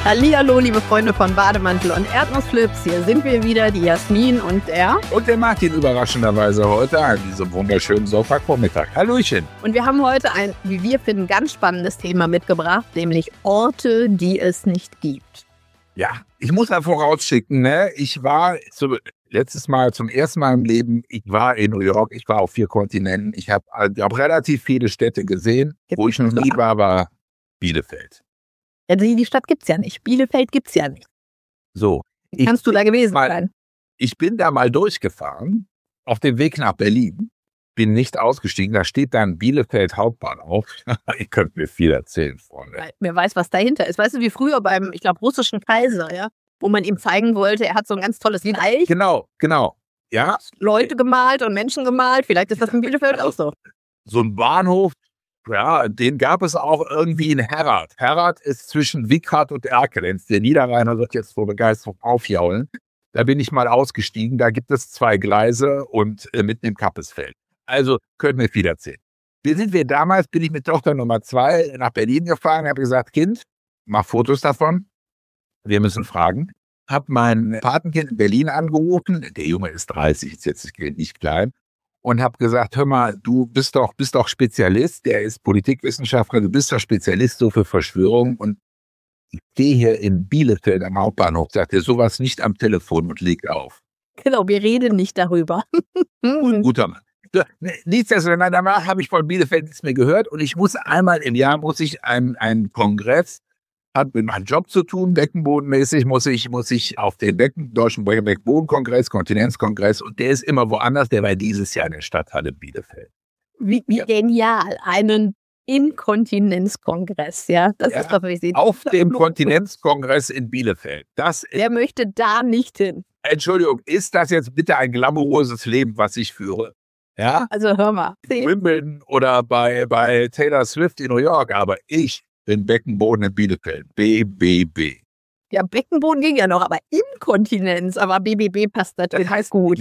Hallihallo, liebe Freunde von Bademantel und Erdnussflips. Hier sind wir wieder, die Jasmin und der. Und der Martin überraschenderweise heute an diesem wunderschönen Sonntagvormittag. Hallöchen. Und wir haben heute ein, wie wir finden, ganz spannendes Thema mitgebracht, nämlich Orte, die es nicht gibt. Ja, ich muss da vorausschicken, ne? Ich war letztes Mal zum ersten Mal im Leben, ich war in New York, ich war auf 4 Kontinenten. Ich habe relativ viele Städte gesehen. Wo ich noch nie war Bielefeld. Ja, die Stadt gibt's ja nicht. Bielefeld gibt's ja nicht. So. Kannst du da gewesen sein? Ich bin da mal durchgefahren, auf dem Weg nach Berlin. Bin nicht ausgestiegen, da steht dann Bielefeld Hauptbahnhof. Ihr könnt mir viel erzählen, Freunde. Wer weiß, was dahinter ist. Weißt du, wie früher beim, ich glaube, russischen Kaiser, ja, wo man ihm zeigen wollte, er hat so ein ganz tolles Reich. Genau. Ja. Leute gemalt und Menschen gemalt. Vielleicht ist das in Bielefeld auch so. So ein Bahnhof, ja, den gab es auch irgendwie in Herrad. Herrad ist zwischen Wickhardt und Erkelenz. Der Niederrheiner wird jetzt vor Begeisterung aufjaulen. Da bin ich mal ausgestiegen. Da gibt es 2 Gleise und mitten im Kappesfeld. Also, können wir viel erzählen. Bin ich mit Tochter Nummer 2 nach Berlin gefahren, habe gesagt, Kind, mach Fotos davon. Wir müssen fragen. Hab mein Patenkind in Berlin angerufen. Der Junge ist 30, ist jetzt nicht klein. Und habe gesagt, hör mal, du bist doch Spezialist, der ist Politikwissenschaftler, du bist doch Spezialist so für Verschwörungen und ich stehe hier in Bielefeld am Hauptbahnhof, sagt er, sowas nicht am Telefon und legt auf. Genau, wir reden nicht darüber. Guter Mann. Nichtsdestotrotz, danach habe ich von Bielefeld nichts mehr gehört und ich muss einmal im Jahr einen Kongress, hat mit meinem Job zu tun, beckenbodenmäßig muss ich auf den Deutschen Beckenbodenkongress, Kontinenzkongress und der ist immer woanders, der war dieses Jahr in der Stadthalle Bielefeld. Wie genial, einen Inkontinenzkongress, ja. Das ist doch, wie Sie auf dem Kontinenzkongress in Bielefeld. Wer möchte da nicht hin? Entschuldigung, ist das jetzt bitte ein glamouröses Leben, was ich führe? Ja? Also hör mal. Wimbledon oder bei Taylor Swift in New York, aber ich bin Beckenboden in Bielefeld. BBB. Ja, Beckenboden ging ja noch, aber Inkontinenz, aber BBB passt natürlich. Das heißt gut.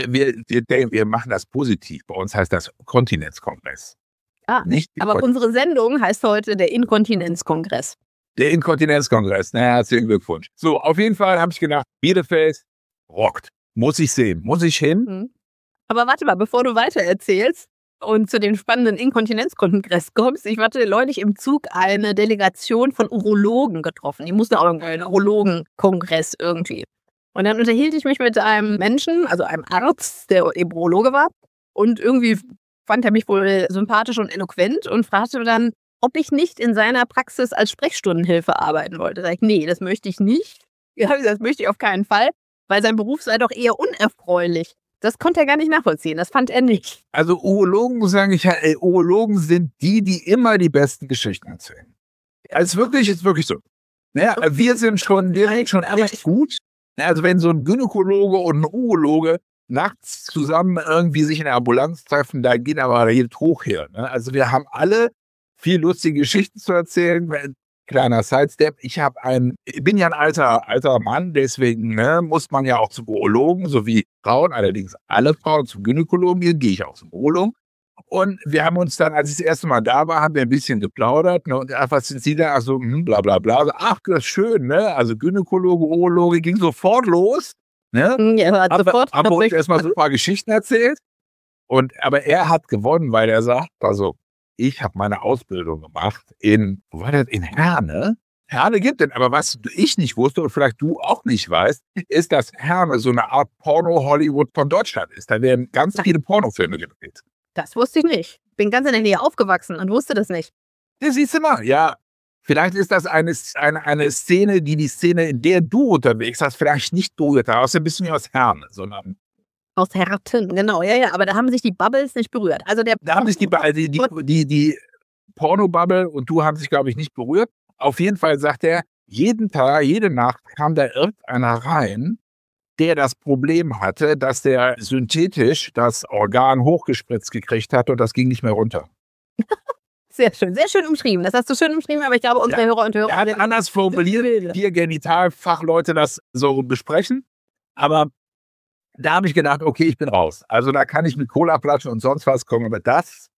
Wir machen das positiv. Bei uns heißt das Kontinenzkongress. Nicht aber unsere Sendung heißt heute der Inkontinenzkongress. Der Inkontinenzkongress. Na, herzlichen Glückwunsch. So, auf jeden Fall habe ich gedacht, Bielefeld rockt. Muss ich sehen. Muss ich hin? Aber warte mal, bevor du weiter erzählst und zu dem spannenden Inkontinenzkongress kommst, ich hatte neulich im Zug eine Delegation von Urologen getroffen. Die mussten auch einen Urologenkongress irgendwie. Und dann unterhielt ich mich mit einem Menschen, also einem Arzt, der eben Urologe war. Und irgendwie fand er mich wohl sympathisch und eloquent und fragte dann, ob ich nicht in seiner Praxis als Sprechstundenhilfe arbeiten wollte. Da sag ich, nee, das möchte ich nicht. Ja, das möchte ich auf keinen Fall, weil sein Beruf sei doch eher unerfreulich. Das konnte er gar nicht nachvollziehen. Das fand er nicht. Also Urologen, muss ich sagen, Urologen sind die immer die besten Geschichten erzählen. Also ist wirklich so. Naja, wir sind schon echt gut. Also wenn so ein Gynäkologe und ein Urologe nachts zusammen irgendwie sich in der Ambulanz treffen, da geht aber jeder hoch her. Ne? Also wir haben alle viel lustige Geschichten zu erzählen. Kleiner Sidestep, ich bin ja ein alter Mann, deswegen muss man ja auch zum Urologen, so wie Frauen, allerdings alle Frauen zum Gynäkologen gehen, gehe ich auch zum Urologen. Und wir haben uns dann, als ich das erste Mal da war, haben wir ein bisschen geplaudert. Ne? Und was sind Sie da? Also bla bla bla. Also, ach, das ist schön, ne? Also Gynäkologe, Urologe, ging sofort los. Ne? Ja, sofort. Haben wir uns erstmal so ein paar Geschichten erzählt. Aber er hat gewonnen, weil er sagt, also ich habe meine Ausbildung gemacht in Herne. Herne gibt es, aber was ich nicht wusste und vielleicht du auch nicht weißt, ist, dass Herne so eine Art Porno-Hollywood von Deutschland ist. Da werden ganz viele Pornofilme gedreht. Das wusste ich nicht. Bin ganz in der Nähe aufgewachsen und wusste das nicht. Das siehst du mal, ja. Vielleicht ist das eine Szene, die Szene, in der du unterwegs hast, vielleicht nicht berührt. Außerdem bist du nicht aus Herne, sondern aus Herten, genau, ja, aber da haben sich die Bubbles nicht berührt. Also da haben sich die Porno-Bubble und du haben sich, glaube ich, nicht berührt. Auf jeden Fall sagt er, jeden Tag, jede Nacht kam da irgendeiner rein, der das Problem hatte, dass der synthetisch das Organ hochgespritzt gekriegt hat und das ging nicht mehr runter. Sehr schön umschrieben. Das hast du schön umschrieben, aber ich glaube, unsere Hörer und Hörer... Er hat anders formuliert, wir Genitalfachleute das so besprechen, aber da habe ich gedacht, okay, ich bin raus. Also da kann ich mit Colaflaschen und sonst was kommen, aber das,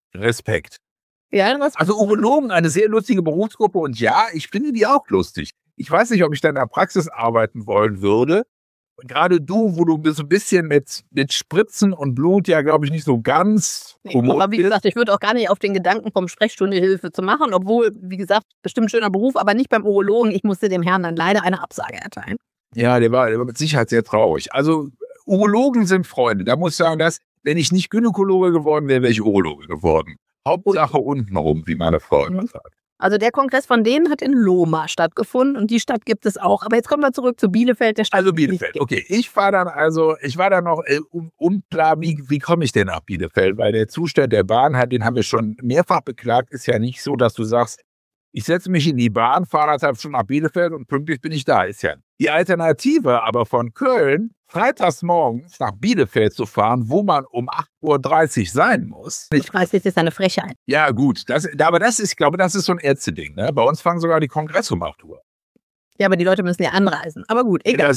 Respekt. Ja, also Urologen, eine sehr lustige Berufsgruppe und ja, ich finde die auch lustig. Ich weiß nicht, ob ich da in der Praxis arbeiten wollen würde. Und gerade du, wo du so ein bisschen mit Spritzen und Blut ja, glaube ich, nicht so ganz kommod aber wie gesagt, ich würde auch gar nicht auf den Gedanken kommen, Sprechstundehilfe zu machen, obwohl, wie gesagt, bestimmt schöner Beruf, aber nicht beim Urologen. Ich musste dem Herrn dann leider eine Absage erteilen. Ja, der war mit Sicherheit sehr traurig. Also Urologen sind Freunde. Da muss ich sagen, wenn ich nicht Gynäkologe geworden wäre, wäre ich Urologe geworden. Hauptsache untenrum, wie meine Frau immer sagt. Also der Kongress von denen hat in Lohmar stattgefunden und die Stadt gibt es auch. Aber jetzt kommen wir zurück zu Bielefeld, der Stadt. Also Bielefeld, okay. Ich war dann noch unklar, wie komme ich denn nach Bielefeld? Weil der Zustand der Bahn, den haben wir schon mehrfach beklagt, ist ja nicht so, dass du sagst, ich setze mich in die Bahn, fahre 1,5 Stunden nach Bielefeld und pünktlich bin ich da. Ist ja die Alternative aber von Köln freitags morgens nach Bielefeld zu fahren, wo man um 8:30 Uhr sein muss. Ich weiß, das ist eine Frechheit. Ja, gut. Aber ich glaube, das ist so ein Ärzte-Ding. Ne? Bei uns fangen sogar die Kongresse um 8 Uhr. Ja, aber die Leute müssen ja anreisen. Aber gut, egal.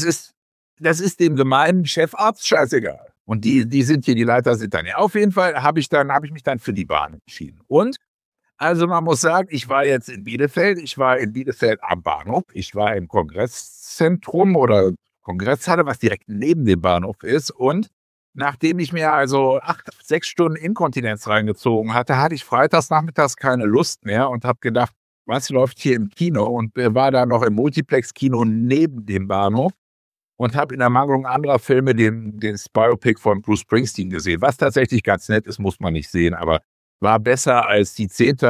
Das ist dem gemeinen Chefarzt scheißegal. Und die sind hier, die Leiter sind dann ja. Auf jeden Fall habe ich mich dann für die Bahn entschieden. Und also man muss sagen, ich war jetzt in Bielefeld. Ich war in Bielefeld am Bahnhof. Ich war im Kongresszentrum oder Kongresshalle, was direkt neben dem Bahnhof ist. Und nachdem ich mir also 6 Stunden Inkontinenz reingezogen hatte, hatte ich freitags nachmittags keine Lust mehr und habe gedacht, was läuft hier im Kino? Und war da noch im Multiplex-Kino neben dem Bahnhof und habe in Ermangelung anderer Filme den Biopic von Bruce Springsteen gesehen. Was tatsächlich ganz nett ist, muss man nicht sehen, aber war besser als die 10.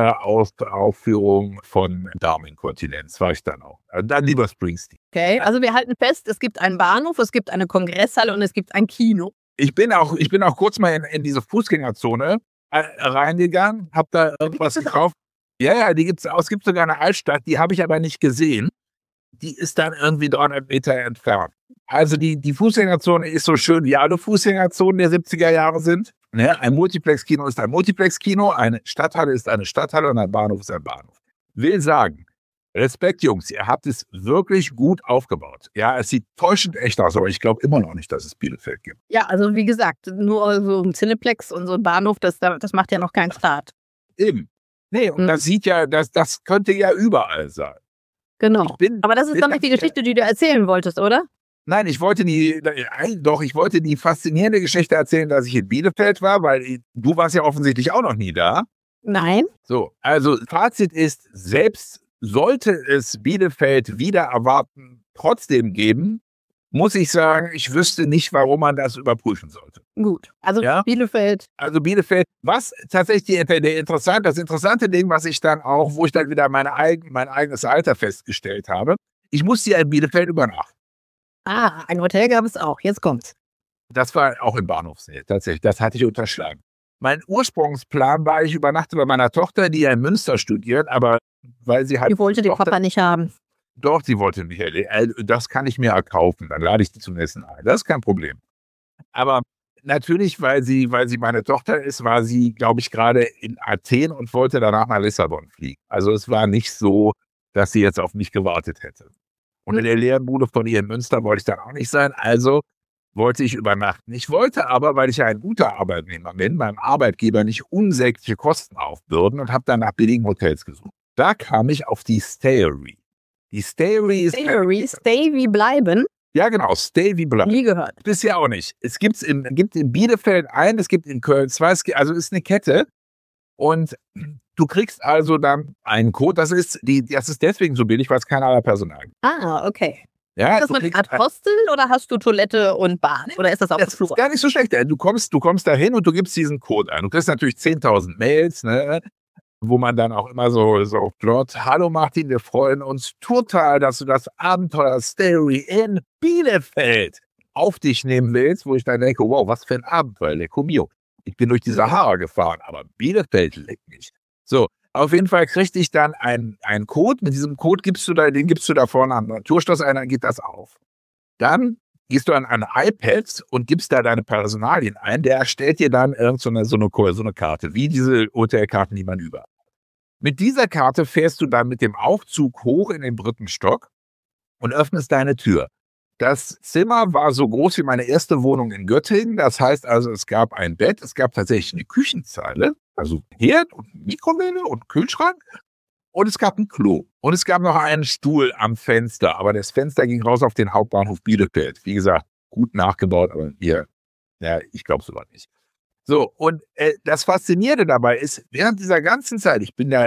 Aufführung von Darminkontinenz, war ich dann auch. Also dann lieber Springsteen. Okay, also wir halten fest, es gibt einen Bahnhof, es gibt eine Kongresshalle und es gibt ein Kino. Ich bin auch kurz mal in diese Fußgängerzone reingegangen, habe da irgendwas gekauft. Ja, die gibt's auch. Es gibt sogar eine Altstadt, die habe ich aber nicht gesehen. Die ist dann irgendwie 300 Meter entfernt. Also die Fußgängerzone ist so schön, wie alle Fußgängerzonen der 70er Jahre sind. Ne? Ein Multiplex-Kino ist ein Multiplex-Kino, eine Stadthalle ist eine Stadthalle und ein Bahnhof ist ein Bahnhof. Will sagen, Respekt, Jungs, ihr habt es wirklich gut aufgebaut. Ja, es sieht täuschend echt aus, aber ich glaube immer noch nicht, dass es Bielefeld gibt. Ja, also wie gesagt, nur so ein Cineplex und so ein Bahnhof, das macht ja noch keinen Start. Eben. Nee, und das könnte ja überall sein. Genau. Aber das ist doch nicht die Geschichte, die du erzählen wolltest, oder? Nein, ich wollte die faszinierende Geschichte erzählen, dass ich in Bielefeld war, weil du warst ja offensichtlich auch noch nie da. Nein. So, also Fazit ist, selbst sollte es Bielefeld wieder erwarten trotzdem geben, muss ich sagen, ich wüsste nicht, warum man das überprüfen sollte. Gut, also ja? Bielefeld. Also Bielefeld, was tatsächlich das interessante Ding, was ich dann auch, wo ich dann wieder mein eigenes Alter festgestellt habe, ich musste ja in Bielefeld übernachten. Ah, ein Hotel gab es auch, jetzt kommt's. Das war auch in Bahnhofsnähe, tatsächlich, das hatte ich unterschlagen. Mein Ursprungsplan war, ich übernachte bei meiner Tochter, die ja in Münster studiert, aber weil sie halt... Die wollte den Papa nicht haben. Doch, sie wollte nicht. Das kann ich mir erkaufen, dann lade ich die zum Essen ein. Das ist kein Problem. Aber natürlich, weil sie meine Tochter ist, war sie, glaube ich, gerade in Athen und wollte danach nach Lissabon fliegen. Also es war nicht so, dass sie jetzt auf mich gewartet hätte. Und in der Lehrbude von ihr in Münster wollte ich dann auch nicht sein, also wollte ich übernachten. Ich wollte aber, weil ich ja ein guter Arbeitnehmer bin, meinem Arbeitgeber nicht unsägliche Kosten aufbürden und habe dann nach billigen Hotels gesucht. Da kam ich auf die Stayery. Die Stayery ist... Stay wie bleiben? Ja, genau, Stay wie bleiben. Nie gehört. Bisher auch nicht. Es gibt in Bielefeld ein, es gibt in Köln zwei, also ist eine Kette. Und du kriegst also dann einen Code, das ist deswegen so billig, weil es kein aller Personal gibt. Ah, okay. Ja, ist das so eine Art Hostel oder hast du Toilette und Bad? Oder ist das auch das Flur? Das ist gar nicht so schlecht. Du kommst da hin und du gibst diesen Code ein. Du kriegst natürlich 10.000 Mails, ne, wo man dann auch immer so dort, hallo Martin, wir freuen uns total, dass du das Abenteuer Stayery in Bielefeld auf dich nehmen willst, wo ich dann denke, wow, was für ein Abenteuer, lecco mio. Ich bin durch die Sahara gefahren, aber Bielefeld leckt mich. So, auf jeden Fall kriegte ich dann einen Code. Mit diesem Code gibst du da vorne am Naturschloss ein, dann geht das auf. Dann gehst du an ein iPad und gibst da deine Personalien ein. Der erstellt dir dann so eine Karte, wie diese Hotelkarten, die man überall hat. Mit dieser Karte fährst du dann mit dem Aufzug hoch in den 3. Stock und öffnest deine Tür. Das Zimmer war so groß wie meine erste Wohnung in Göttingen. Das heißt also, es gab ein Bett, es gab tatsächlich eine Küchenzeile, also Herd und Mikrowelle und Kühlschrank und es gab ein Klo. Und es gab noch einen Stuhl am Fenster, aber das Fenster ging raus auf den Hauptbahnhof Bielefeld. Wie gesagt, gut nachgebaut, aber ich glaube sogar nicht. So, und das Faszinierende dabei ist, während dieser ganzen Zeit,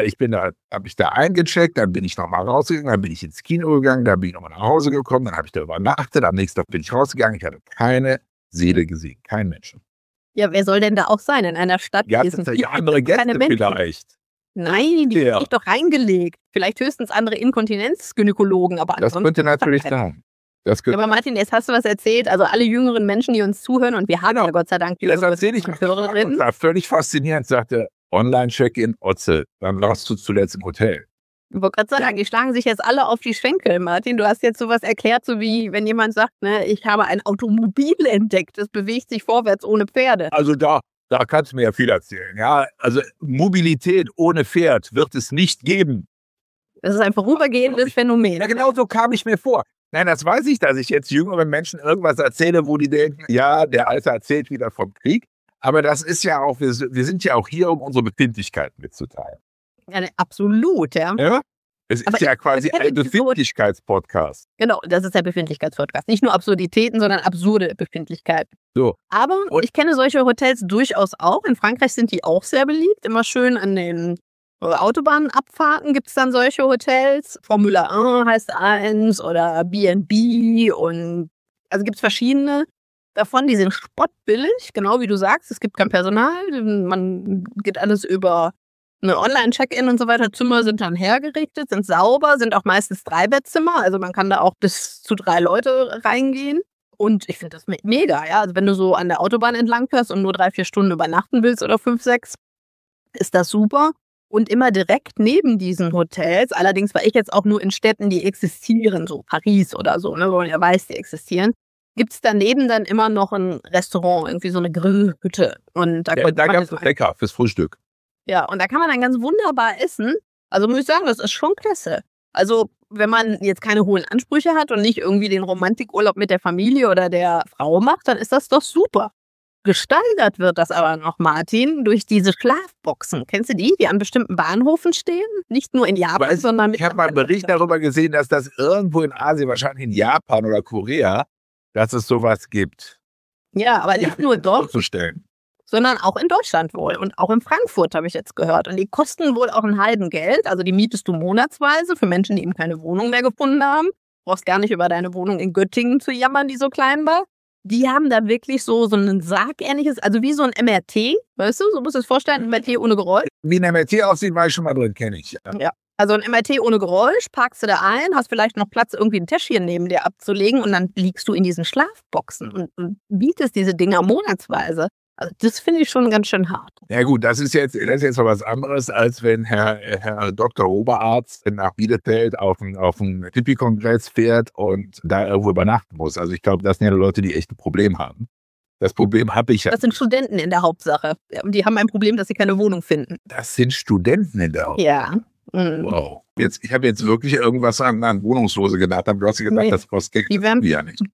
habe ich da eingecheckt, dann bin ich nochmal rausgegangen, dann bin ich ins Kino gegangen, dann bin ich nochmal nach Hause gekommen, dann habe ich da übernachtet, am nächsten Tag bin ich rausgegangen, ich hatte keine Seele gesehen, kein Menschen. Ja, wer soll denn da auch sein in einer Stadt? Ja, andere Gäste vielleicht. Nein, die habe ich doch reingelegt. Vielleicht höchstens andere Inkontinenzgynäkologen, aber das könnte natürlich sein. Aber Martin, jetzt hast du was erzählt, also alle jüngeren Menschen, die uns zuhören, und wir haben ja Gott sei Dank das erzähle ich Hörerinnen. Das war völlig faszinierend, sagte Online-Check-in Otze, dann warst du zuletzt im Hotel. Ich wollte gerade sagen, die schlagen sich jetzt alle auf die Schenkel, Martin. Du hast jetzt sowas erklärt, so wie wenn jemand sagt, ne, ich habe ein Automobil entdeckt, das bewegt sich vorwärts ohne Pferde. Also da kannst du mir ja viel erzählen. Ja, also Mobilität ohne Pferd wird es nicht geben. Das ist ein vorübergehendes Phänomen. Ja, genau so kam ich mir vor. Nein, das weiß ich, dass ich jetzt jüngeren Menschen irgendwas erzähle, wo die denken, ja, der Alte erzählt wieder vom Krieg. Aber das ist ja auch, wir sind ja auch hier, um unsere Befindlichkeiten mitzuteilen. Ja, absolut, ja. Es ist ja quasi ein Befindlichkeitspodcast. Genau, das ist der Befindlichkeitspodcast. Nicht nur Absurditäten, sondern absurde Befindlichkeiten. So. Aber ich kenne solche Hotels durchaus auch. In Frankreich sind die auch sehr beliebt. Immer schön an den Autobahnabfahrten gibt es dann solche Hotels. Formula 1 heißt eins oder B&B und also gibt es verschiedene davon, die sind spottbillig, genau wie du sagst. Es gibt kein Personal, man geht alles über eine Online-Check-In und so weiter. Zimmer sind dann hergerichtet, sind sauber, sind auch meistens 3-Bettzimmer, also man kann da auch bis zu 3 Leute reingehen. Und ich finde das mega, ja. Also wenn du so an der Autobahn entlang fährst und nur 3-4 Stunden übernachten willst oder 5, 6, ist das super. Und immer direkt neben diesen Hotels, allerdings war ich jetzt auch nur in Städten, die existieren, so Paris oder so, ne, wo man ja weiß, die existieren, gibt es daneben dann immer noch ein Restaurant, irgendwie so eine Grillhütte. Und da gab es lecker fürs Frühstück. Ja, und da kann man dann ganz wunderbar essen. Also muss ich sagen, das ist schon klasse. Also wenn man jetzt keine hohen Ansprüche hat und nicht irgendwie den Romantikurlaub mit der Familie oder der Frau macht, dann ist das doch super. Gesteigert wird das aber noch, Martin, durch diese Schlafboxen. Kennst du die an bestimmten Bahnhöfen stehen? Nicht nur in Japan, sondern ich habe mal einen Bericht darüber gesehen, dass das irgendwo in Asien, wahrscheinlich in Japan oder Korea, dass es sowas gibt. Ja, aber nicht nur dort, vorzustellen, sondern auch in Deutschland wohl. Und auch in Frankfurt habe ich jetzt gehört. Und die kosten wohl auch ein Heidengeld. Also die mietest du monatsweise für Menschen, die eben keine Wohnung mehr gefunden haben. Du brauchst gar nicht über deine Wohnung in Göttingen zu jammern, die so klein war. Die haben da wirklich so ein Sargähnliches, also wie so ein MRT, weißt du, so musst du es vorstellen, ein MRT ohne Geräusch. Wie ein MRT aussieht, war ich schon mal drin, kenne ich. Ja, also ein MRT ohne Geräusch, parkst du da ein, hast vielleicht noch Platz, irgendwie ein Täschchen neben dir abzulegen und dann liegst du in diesen Schlafboxen und bietest diese Dinger monatsweise. Also das finde ich schon ganz schön hart. Ja gut, das ist jetzt noch was anderes, als wenn Herr Dr. Oberarzt nach Bielefeld auf einen Hippie-Kongress fährt und da irgendwo übernachten muss. Also ich glaube, das sind ja Leute, die echt ein Problem haben. Das Problem habe ich ja. Das sind Studenten in der Hauptsache. Und die haben ein Problem, dass sie keine Wohnung finden. Das sind Studenten in der Hauptsache? Ja. Mhm. Wow. Ich habe jetzt wirklich irgendwas an Wohnungslose gedacht. Du hast gesagt, das kostet Geld. Ja nicht.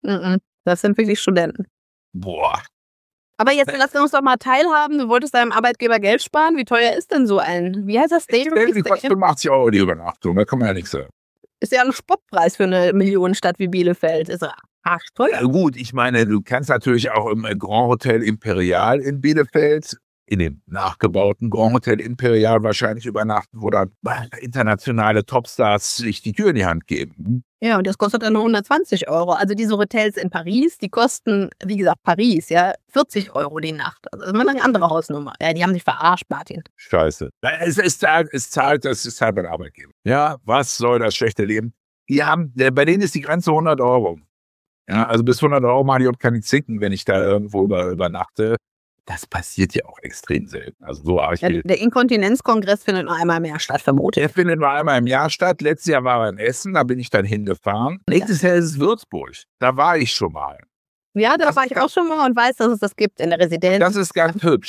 Das sind wirklich Studenten. Boah. Aber jetzt lass uns doch mal teilhaben. Du wolltest deinem Arbeitgeber Geld sparen. Wie teuer ist denn so ein? Wie heißt das? Die kostet 85 € die Übernachtung. Da kann man ja nichts sagen. Ist ja ein Spottpreis für eine Millionenstadt wie Bielefeld. Ist ja arschteuer. Ja, gut, ich meine, du kannst natürlich auch im Grand Hotel Imperial in Bielefeld, in dem nachgebauten Grand Hotel Imperial wahrscheinlich übernachten, wo dann internationale Topstars sich die Tür in die Hand geben. Ja, und das kostet dann nur 120 €. Also diese Hotels in Paris, die kosten, wie gesagt, Paris, ja, 40 € die Nacht. Also das ist mal eine andere Hausnummer. Ja, die haben sich verarscht, Martin. Scheiße. Es zahlt mein Arbeitgeber. Ja, was soll das schlechte Leben? Bei denen ist die Grenze 100 €. Ja, also bis 100 € mache ich auch keine Zinken, wenn ich da irgendwo übernachte. Das passiert ja auch extrem selten. Also so arg viel. Der Inkontinenzkongress findet nur einmal im Jahr statt, vermutlich. Der findet nur einmal im Jahr statt. Letztes Jahr war er in Essen, da bin ich dann hingefahren. Nächstes Jahr ist es Würzburg. Da war ich schon mal. Ja, da war ich auch schon mal und weiß, dass es das gibt in der Residenz. Das ist ganz hübsch.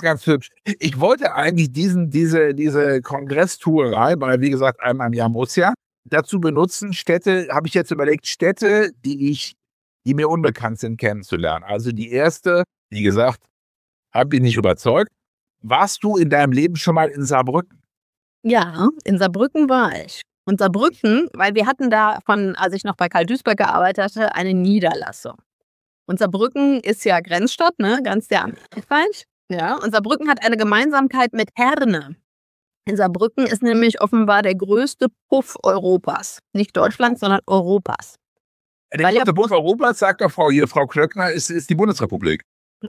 Ich wollte eigentlich diese Kongresstourerei, weil wie gesagt, einmal im Jahr muss ja, dazu benutzen, habe ich jetzt überlegt, Städte, die mir unbekannt sind, kennenzulernen. Also die erste, wie gesagt, habe ich nicht überzeugt. Warst du in deinem Leben schon mal in Saarbrücken? Ja, in Saarbrücken war ich. Und Saarbrücken, weil wir hatten da als ich noch bei Karl Duisberg gearbeitet hatte, eine Niederlassung. Und Saarbrücken ist ja Grenzstadt, ne, ganz der Frankreich. Ja, und Saarbrücken hat eine Gemeinsamkeit mit Herne. In Saarbrücken ist nämlich offenbar der größte Puff Europas. Nicht Deutschlands, sondern Europas. Der größte Puff Europas, sagt doch Frau Klöckner, ist die Bundesrepublik.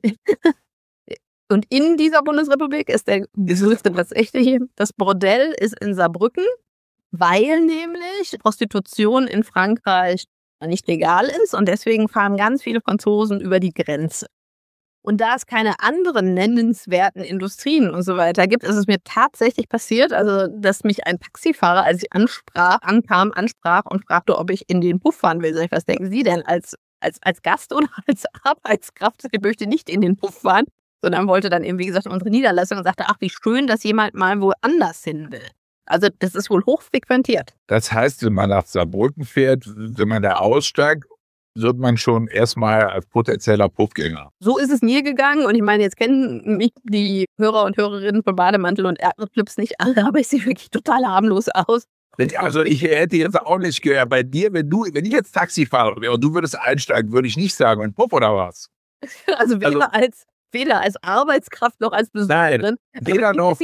Und in dieser Bundesrepublik ist der größte, das echte hier, das Bordell ist in Saarbrücken, weil nämlich Prostitution in Frankreich nicht legal ist und deswegen fahren ganz viele Franzosen über die Grenze. Und da es keine anderen nennenswerten Industrien und so weiter gibt, ist es mir tatsächlich passiert, also dass mich ein Taxifahrer, als ich ankam und fragte, ob ich in den Puff fahren will. Sag ich, was denken Sie denn, als Gast oder als Arbeitskraft? Ich möchte nicht in den Puff fahren, sondern wollte dann eben, wie gesagt, unsere Niederlassung und sagte, ach, wie schön, dass jemand mal woanders hin will. Also das ist wohl hochfrequentiert. Das heißt, wenn man nach Saarbrücken fährt, wenn man da aussteigt, wird man schon erstmal als potenzieller Puffgänger. So ist es mir gegangen und ich meine, jetzt kennen mich die Hörer und Hörerinnen von Bademantel und Erdnussflips nicht alle, aber ich sehe wirklich total harmlos aus. Also ich hätte jetzt auch nicht gehört, bei dir, wenn ich jetzt Taxifahrer wäre und du würdest einsteigen, würde ich nicht sagen, ein Puff oder was? Also weder als Arbeitskraft noch als Besucherin. Nein, weder noch.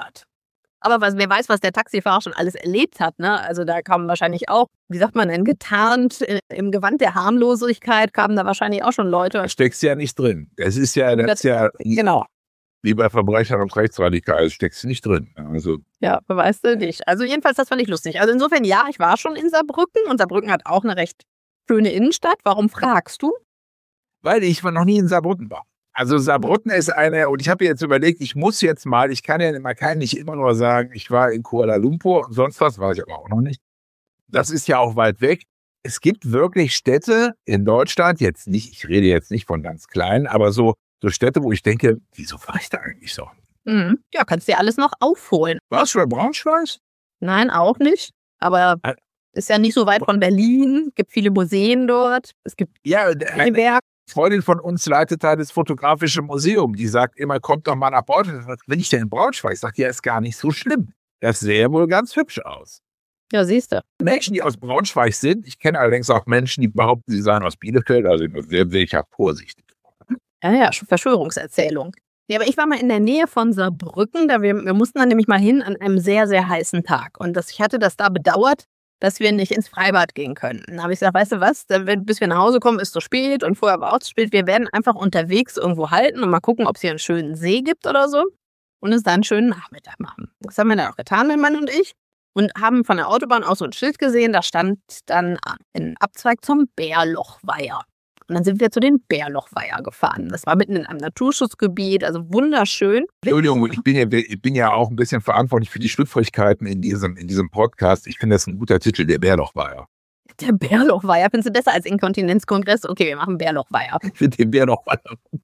Aber wer weiß, was der Taxifahrer schon alles erlebt hat, ne? Also da kamen wahrscheinlich auch, wie sagt man denn, getarnt im Gewand der Harmlosigkeit kamen da wahrscheinlich auch schon Leute. Da steckst du ja nicht drin. Das ist ja genau. Wie bei Verbrechern und Rechtsradikalen, steckst du nicht drin. Also ja, weißt du nicht. Also jedenfalls, das fand ich lustig. Also insofern, ja, ich war schon in Saarbrücken und Saarbrücken hat auch eine recht schöne Innenstadt. Warum fragst du? Weil ich noch nie in Saarbrücken war. Also Saarbrücken ist und ich habe jetzt überlegt, man kann nicht immer nur sagen, ich war in Kuala Lumpur und sonst was, war ich aber auch noch nicht. Das ist ja auch weit weg. Es gibt wirklich Städte in Deutschland, ich rede jetzt nicht von ganz kleinen, aber so Städte, wo ich denke, wieso war ich da eigentlich so? Mhm. Ja, kannst dir alles noch aufholen. Warst du bei Braunschweig? Nein, auch nicht. Aber ist ja nicht so weit von Berlin, gibt viele Museen dort, es gibt ein Werk. Freundin von uns leitet da das Fotografische Museum. Die sagt immer, kommt doch mal nach Braunschweig. Wenn ich denn in Braunschweig? Ich sage, ja, ist gar nicht so schlimm. Das sähe wohl ganz hübsch aus. Ja, siehst du. Menschen, die aus Braunschweig sind, ich kenne allerdings auch Menschen, die behaupten, sie seien aus Bielefeld, also sehr sicher vorsichtig. Ja, Verschwörungserzählung. Ja, aber ich war mal in der Nähe von Saarbrücken, wir mussten dann nämlich mal hin an einem sehr, sehr heißen Tag. Und ich hatte das da bedauert, dass wir nicht ins Freibad gehen können. Dann habe ich gesagt, weißt du was, bis wir nach Hause kommen, ist so spät und vorher war auch zu spät. Wir werden einfach unterwegs irgendwo halten und mal gucken, ob es hier einen schönen See gibt oder so und uns dann einen schönen Nachmittag machen. Das haben wir dann auch getan, mein Mann und ich, und haben von der Autobahn auch so ein Schild gesehen, da stand dann ein Abzweig zum Bärlochweiher. Und dann sind wir zu den Bärlochweiher gefahren. Das war mitten in einem Naturschutzgebiet, also wunderschön. Entschuldigung, ich bin ja auch ein bisschen verantwortlich für die Schlüpfrigkeiten in diesem Podcast. Ich finde das ein guter Titel, der Bärlochweiher. Der Bärlochweiher, findest du besser als Inkontinenzkongress? Okay, wir machen Bärlochweiher. Ich finde den Bärlochweiher.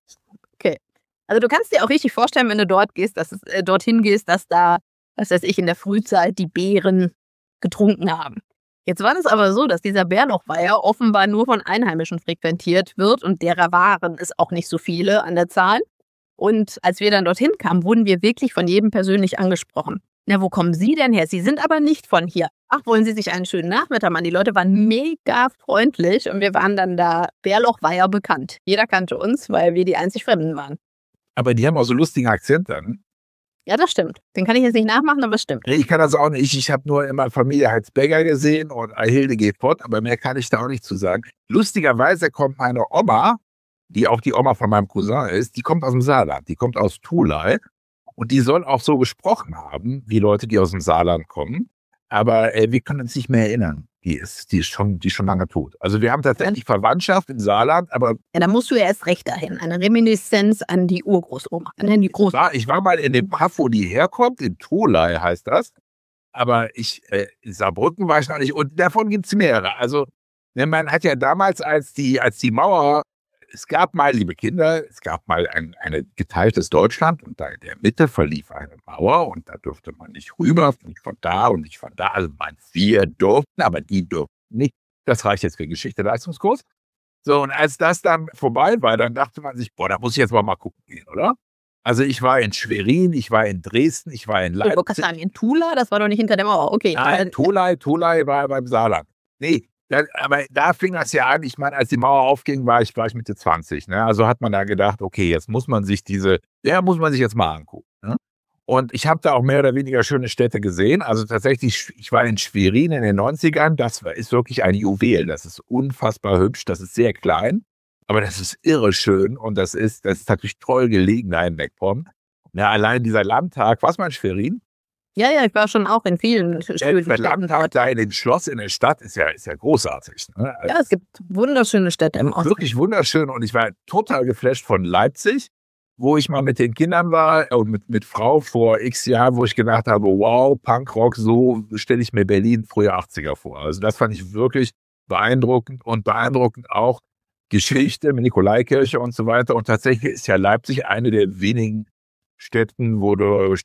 Okay. Also du kannst dir auch richtig vorstellen, wenn du dorthin gehst, dass da, was weiß ich, in der Frühzeit die Bären getrunken haben. Jetzt war es aber so, dass dieser Bärlochweiher offenbar nur von Einheimischen frequentiert wird und derer waren es auch nicht so viele an der Zahl. Und als wir dann dorthin kamen, wurden wir wirklich von jedem persönlich angesprochen. Na, wo kommen Sie denn her? Sie sind aber nicht von hier. Ach, wollen Sie sich einen schönen Nachmittag machen? Die Leute waren mega freundlich und wir waren dann da Bärlochweiher bekannt. Jeder kannte uns, weil wir die einzig Fremden waren. Aber die haben auch so lustigen Akzent dann. Ja, das stimmt. Den kann ich jetzt nicht nachmachen, aber es stimmt. Ich kann das auch nicht. Ich habe nur immer Familie Heizberger gesehen und Hilde geht fort, aber mehr kann ich da auch nicht zu sagen. Lustigerweise kommt meine Oma, die auch die Oma von meinem Cousin ist, die kommt aus dem Saarland, die kommt aus Thulei und die soll auch so gesprochen haben, wie Leute, die aus dem Saarland kommen. Aber wir können uns nicht mehr erinnern. Die ist schon lange tot. Also wir haben tatsächlich Verwandtschaft im Saarland, aber... Ja, da musst du ja erst recht dahin. Eine Reminiszenz an die Urgroßoma. Ich war mal in dem Kaff, wo die herkommt, in Thulei heißt das. Aber in Saarbrücken war ich noch nicht. Und davon gibt es mehrere. Also man hat ja damals, als die Mauer... Es gab mal, liebe Kinder, ein geteiltes Deutschland und da in der Mitte verlief eine Mauer und da durfte man nicht rüber, nicht von da und nicht von da. Also wir durften, aber die durften nicht. Das reicht jetzt für Geschichte-Leistungskurs. So, und als das dann vorbei war, dann dachte man sich, da muss ich jetzt mal gucken gehen, oder? Also ich war in Schwerin, ich war in Dresden, ich war in Leipzig. In Tula, das war doch nicht hinter der Mauer. Okay. Nein, Tolai war beim Saarland. Nee, aber da fing das ja an. Ich meine, als die Mauer aufging, war ich Mitte 20. Ne? Also hat man da gedacht, okay, jetzt muss man sich jetzt mal angucken. Ne? Und ich habe da auch mehr oder weniger schöne Städte gesehen. Also tatsächlich, ich war in Schwerin in den 90ern. Das ist wirklich ein Juwel. Das ist unfassbar hübsch. Das ist sehr klein. Aber das ist irre schön und das ist natürlich toll gelegen da in MacPom. Ja, allein dieser Landtag, was mal in Schwerin? Ja, ich war schon auch in vielen schönen Der Landtag da in dem Schloss in der Stadt ist ja großartig. Ne? Ja, es gibt wunderschöne Städte im Osten. Wirklich wunderschön und ich war total geflasht von Leipzig, wo ich mal mit den Kindern war und mit Frau vor x Jahren, wo ich gedacht habe, wow, Punkrock, so stelle ich mir Berlin früher 80er vor. Also das fand ich wirklich beeindruckend und beeindruckend auch Geschichte mit Nikolaikirche und so weiter. Und tatsächlich ist ja Leipzig eine der wenigen Städte, wo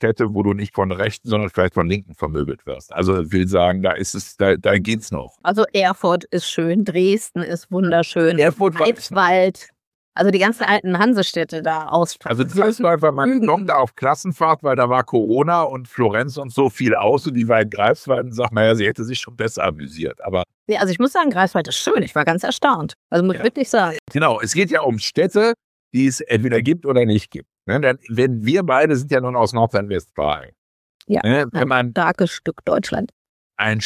du nicht von Rechten, sondern vielleicht von Linken vermöbelt wirst. Also ich will sagen, da geht's noch. Also Erfurt ist schön, Dresden ist wunderschön, Greifswald. Also die ganzen alten Hansestädte da ausstrahlen. Also das war meine Tochter auf Klassenfahrt, weil da war Corona und Florenz und so viel aus und die war in Greifswald und sagt, naja, sie hätte sich schon besser amüsiert. Aber ja, also ich muss sagen, Greifswald ist schön. Ich war ganz erstaunt. Also muss ich wirklich sagen. Genau, es geht ja um Städte, die es entweder gibt oder nicht gibt. Ne? Denn wir beide sind ja nun aus Nordrhein-Westfalen. Ja, ein starkes Stück Deutschland. Ein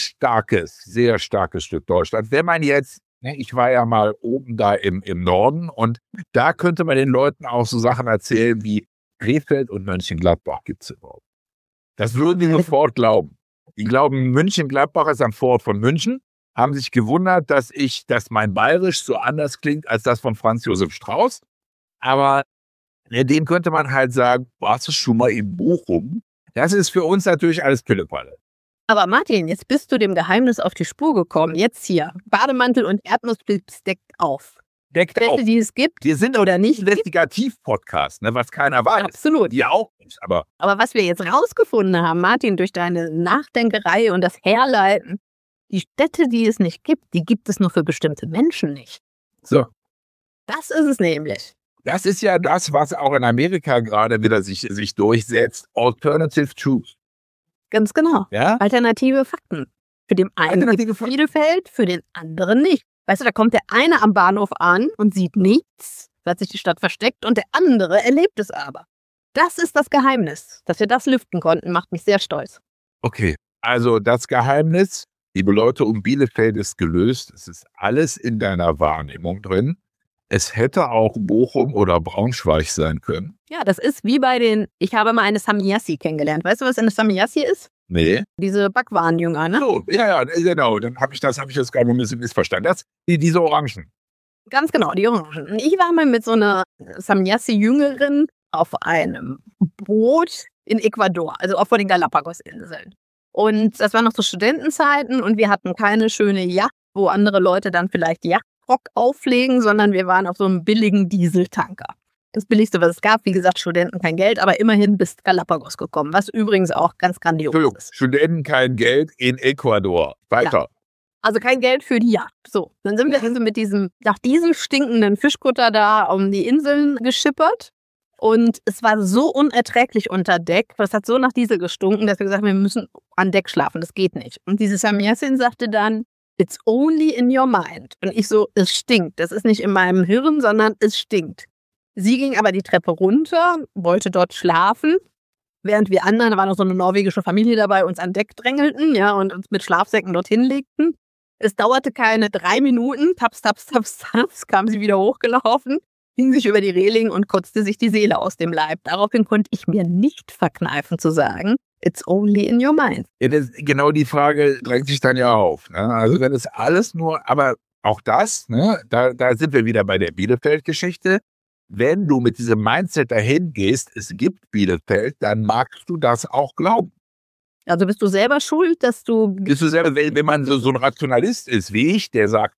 sehr starkes Stück Deutschland. Wenn man jetzt, ich war ja mal oben da im Norden und da könnte man den Leuten auch so Sachen erzählen wie Krefeld und Mönchengladbach gibt es überhaupt. Das würden die sofort glauben. Die glauben, Mönchengladbach ist am Vorort von München, haben sich gewundert, dass mein Bayerisch so anders klingt als das von Franz Josef Strauß. Aber dem könnte man halt sagen, warst du schon mal in Bochum? Das ist für uns natürlich alles Pillepalle. Aber Martin, jetzt bist du dem Geheimnis auf die Spur gekommen. Jetzt hier, Bademantel und Erdnussflips deckt auf. Städte, die es gibt. Wir sind oder nicht Investigativ-Podcast, was keiner weiß. Absolut. Die auch nicht. Aber was wir jetzt rausgefunden haben, Martin, durch deine Nachdenkerei und das Herleiten, die Städte, die es nicht gibt, die gibt es nur für bestimmte Menschen nicht. So. Das ist es nämlich. Das ist ja das, was auch in Amerika gerade wieder sich durchsetzt. Alternative Truth. Ganz genau. Ja? Alternative Fakten. Für den einen Bielefeld, für den anderen nicht. Weißt du, da kommt der eine am Bahnhof an und sieht nichts, weil sich die Stadt versteckt, und der andere erlebt es aber. Das ist das Geheimnis. Dass wir das lüften konnten, macht mich sehr stolz. Okay, also das Geheimnis, liebe Leute, um Bielefeld ist gelöst. Es ist alles in deiner Wahrnehmung drin. Es hätte auch Bochum oder Braunschweig sein können. Ja, das ist wie ich habe mal eine Samyassi kennengelernt. Weißt du, was eine Samyassi ist? Nee. Diese Backwarenjünger, ne? So, ja, genau. Dann habe ich das gerade ein bisschen missverstanden. Diese Orangen. Ganz genau, die Orangen. Und ich war mal mit so einer Samyassi-Jüngerin auf einem Boot in Ecuador, also auch vor den Galapagos-Inseln. Und das waren noch so Studentenzeiten und wir hatten keine schöne Yacht, wo andere Leute dann vielleicht Yachtrock auflegen, sondern wir waren auf so einem billigen Dieseltanker. Das Billigste, was es gab, wie gesagt, Studenten kein Geld, aber immerhin bis Galapagos gekommen, was übrigens auch ganz grandios ist. Studenten kein Geld in Ecuador. Weiter. Ja. Also kein Geld für die Yacht. So, dann sind wir also mit nach diesem stinkenden Fischkutter da um die Inseln geschippert. Und es war so unerträglich unter Deck, das hat so nach Diesel gestunken, dass wir gesagt haben, wir müssen an Deck schlafen, das geht nicht. Und diese Samyassin sagte dann, it's only in your mind. Und ich so, es stinkt. Das ist nicht in meinem Hirn, sondern es stinkt. Sie ging aber die Treppe runter, wollte dort schlafen, während wir anderen, da war noch so eine norwegische Familie dabei, uns an Deck drängelten, ja, und uns mit Schlafsäcken dorthin legten. Es dauerte keine 3 Minuten, taps, taps, taps, taps, kam sie wieder hochgelaufen, hing sich über die Reling und kotzte sich die Seele aus dem Leib. Daraufhin konnte ich mir nicht verkneifen zu sagen, it's only in your mind. Ja, genau die Frage drängt sich dann ja auf. Ne? Also wenn es alles nur, aber auch das, ne, da sind wir wieder bei der Bielefeld-Geschichte. Wenn du mit diesem Mindset dahin gehst, es gibt Bielefeld, dann magst du das auch glauben. Also bist du selber schuld, dass du... Bist du selber, wenn man so ein Rationalist ist wie ich, der sagt,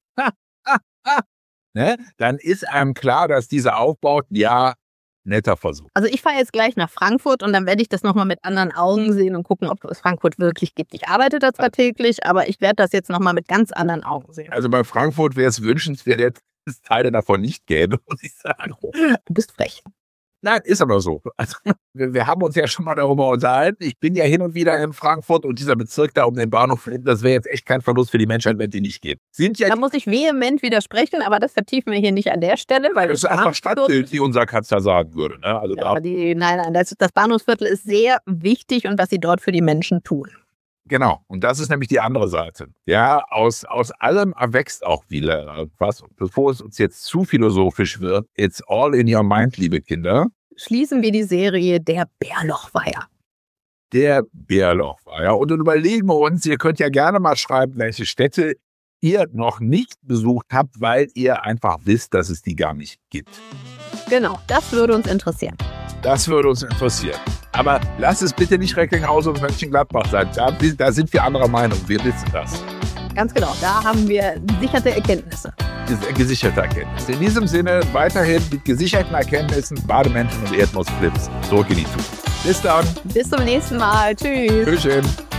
ne, dann ist einem klar, dass dieser Aufbau, ja, netter Versuch. Also ich fahre jetzt gleich nach Frankfurt und dann werde ich das nochmal mit anderen Augen sehen und gucken, ob es Frankfurt wirklich gibt. Ich arbeite da zwar täglich, aber ich werde das jetzt nochmal mit ganz anderen Augen sehen. Also bei Frankfurt wäre es wünschenswert, dass es Teile davon nicht gäbe, muss ich sagen. Du bist frech. Nein, ist aber so. Also, wir haben uns ja schon mal darüber unterhalten. Ich bin ja hin und wieder in Frankfurt und dieser Bezirk da um den Bahnhof, das wäre jetzt echt kein Verlust für die Menschheit, wenn die nicht geht. Da muss ich vehement widersprechen, aber das vertiefen wir hier nicht an der Stelle. Weil das ist einfach Stadtbild, wie unser Kanzler sagen würde. Ne? Also ja, nein, das Bahnhofsviertel ist sehr wichtig und was sie dort für die Menschen tun. Genau, und das ist nämlich die andere Seite. Ja, aus allem erwächst auch wieder was. Bevor es uns jetzt zu philosophisch wird, it's all in your mind, liebe Kinder. Schließen wir die Serie Der Bärlochweiher. Der Bärlochweiher. Und dann überlegen wir uns, ihr könnt ja gerne mal schreiben, welche Städte ihr noch nicht besucht habt, weil ihr einfach wisst, dass es die gar nicht gibt. Genau, das würde uns interessieren. Das würde uns interessieren. Aber lasst es bitte nicht Recklinghausen und Mönchengladbach sein. Da sind wir anderer Meinung. Wir wissen das. Ganz genau. Da haben wir gesicherte Erkenntnisse. Gesicherte Erkenntnisse. In diesem Sinne weiterhin mit gesicherten Erkenntnissen Bademenschen und Erdnussflips zurück in die Zukunft. Bis dann. Bis zum nächsten Mal. Tschüss. Tschüss.